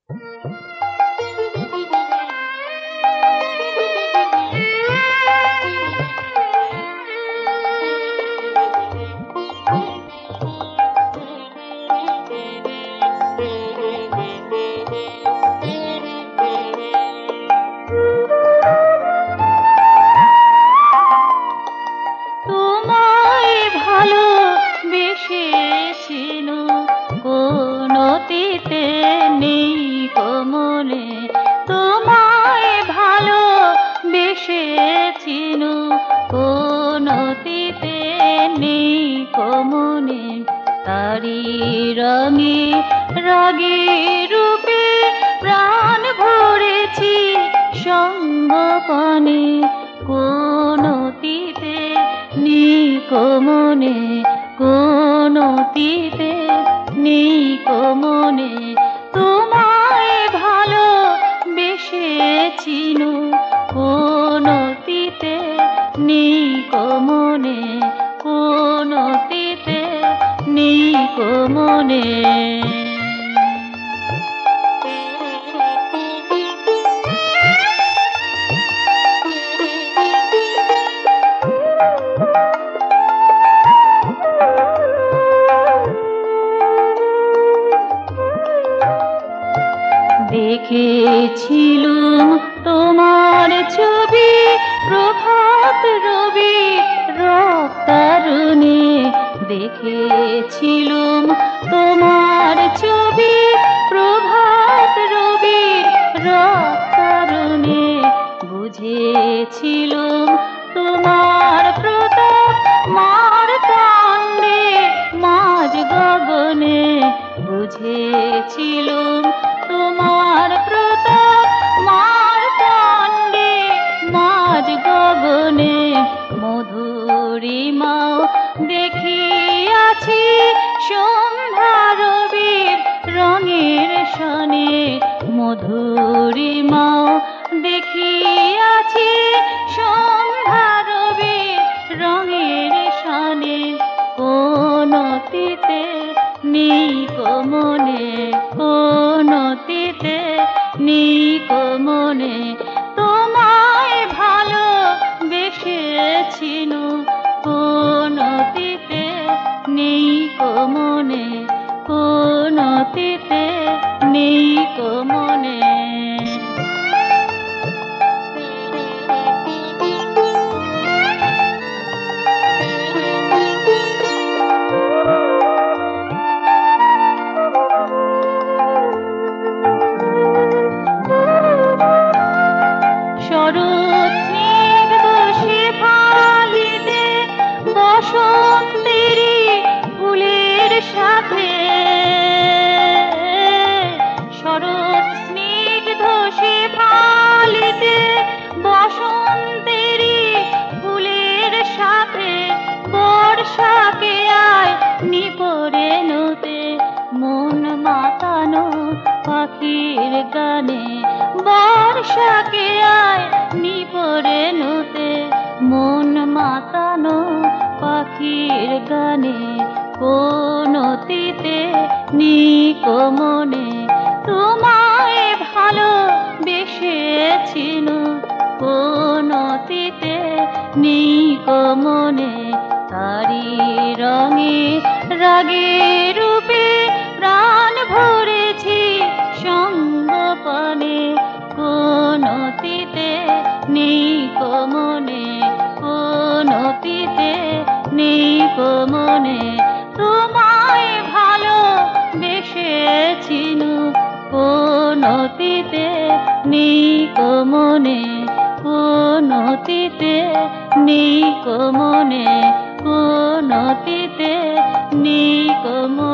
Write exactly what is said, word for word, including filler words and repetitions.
তারি রঙে রাগে রূপে প্রাণ ভরেছি সঙ্গপনে, কোন অতীতে নেই কমনে, কোন অতীতে নেই কমনে। তোমায় ভালো বেসেছিল কোন অতীতে নেই কমনে, কোন অতীতে নেই কমনে। দেখেছিলুম তোমার ছবি প্রভাত রবি রক্তারুণে, দেখেছিলুম তোমার ছবি প্রভাত রবি রক্তারুণে, বুঝেছিলুম তোমার প্রতাপ মারতাণ্ডে মাঝ গগনে, বুঝেছিলুম তোমার প্রতাপ মারতাণ্ডে মাঝ গগনে। মধুরিমাও দেখিয়াছি সন্ধ্যা রবির রঙের সনে, মধুরিমাও দেখিয়াছি সন্ধ্যা রবির রঙের সনে। কোন অতীতে নেই কমনে, কোন অতীতে নেই কমনে। তোমায় ভালো বেসেছিল কোন অতীতে নেই কমনে, কোন অতীতে নেই কমনে। শরৎ স্নিগ্ধ শেফালিতে বসন্তেরই ফুলের সাথে, শরৎ স্নিগ্ধ শেফালিতে বসন্তেরই ফুলের সাথে, বর্ষাকে আয় নিপরে নতে মন মাতানো পাখির গানে, বর্ষাকে আয় নিপরে নতে মন মাতানো পাখির গানে। কোন অতীতে নেই কমনে, তোমায় ভালো বেসেছিল কোন অতীতে নেই কমনে। তারি রঙে রাগে রূপে প্রাণ ভরেছি সঙ্গপনে, কোন অতীতে নেই কমনে, কোন অতীতে নেই কমনে। তোমায় ভালো বেসেছিল কোন অতীতে নেই কমনে, কোন অতীতে নেই কমনে, কোন অতীতে নেই কমনে।